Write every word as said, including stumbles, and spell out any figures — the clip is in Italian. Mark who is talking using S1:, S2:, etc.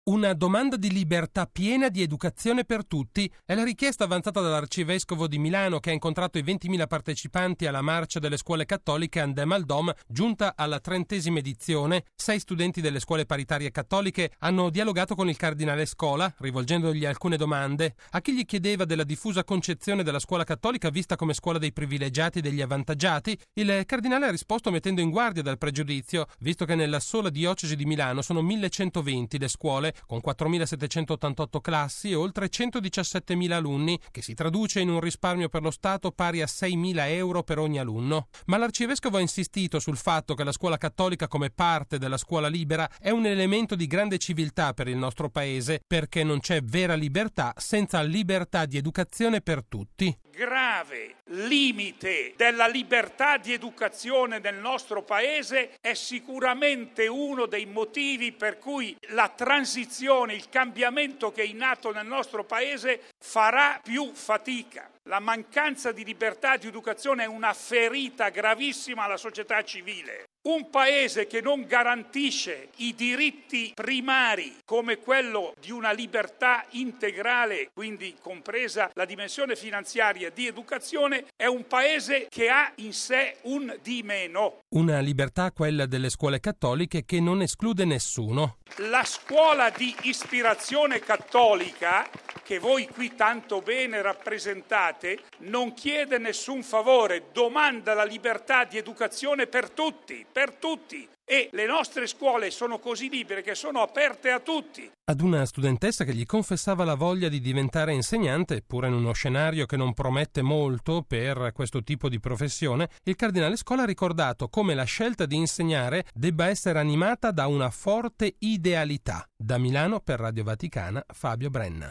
S1: Una domanda di libertà piena di educazione per tutti è la richiesta avanzata dall'Arcivescovo di Milano, che ha incontrato i ventimila partecipanti alla marcia delle scuole cattoliche Andem al Dom, giunta alla trentesima edizione. Sei studenti delle scuole paritarie cattoliche hanno dialogato con il cardinale Scola, rivolgendogli alcune domande. A chi gli chiedeva della diffusa concezione della scuola cattolica vista come scuola dei privilegiati e degli avvantaggiati, il cardinale ha risposto mettendo in guardia dal pregiudizio, visto che nella sola diocesi di Milano sono millecentoventi le scuole, con quattromilasettecentottantotto classi e oltre centodiciassettemila alunni, che si traduce in un risparmio per lo Stato pari a seimila euro per ogni alunno. Ma l'arcivescovo ha insistito sul fatto che la scuola cattolica, come parte della scuola libera, è un elemento di grande civiltà per il nostro paese, perché non c'è vera libertà senza libertà di educazione per tutti.
S2: Grave limite della libertà di educazione nel nostro paese è sicuramente uno dei motivi per cui la transizione, il cambiamento che è in atto nel nostro paese farà più fatica. La mancanza di libertà di educazione è una ferita gravissima alla società civile. Un paese che non garantisce i diritti primari come quello di una libertà integrale, quindi compresa la dimensione finanziaria di educazione, è un paese che ha in sé un di meno.
S1: Una libertà, quella delle scuole cattoliche, che non esclude nessuno.
S2: La scuola di ispirazione cattolica, che voi qui tanto bene rappresentate, non chiede nessun favore, domanda la libertà di educazione per tutti, per tutti. E le nostre scuole sono così libere che sono aperte a tutti.
S1: Ad una studentessa che gli confessava la voglia di diventare insegnante, pure in uno scenario che non promette molto per questo tipo di professione, il cardinale Scola ha ricordato come la scelta di insegnare debba essere animata da una forte idealità. Da Milano per Radio Vaticana, Fabio Brenna.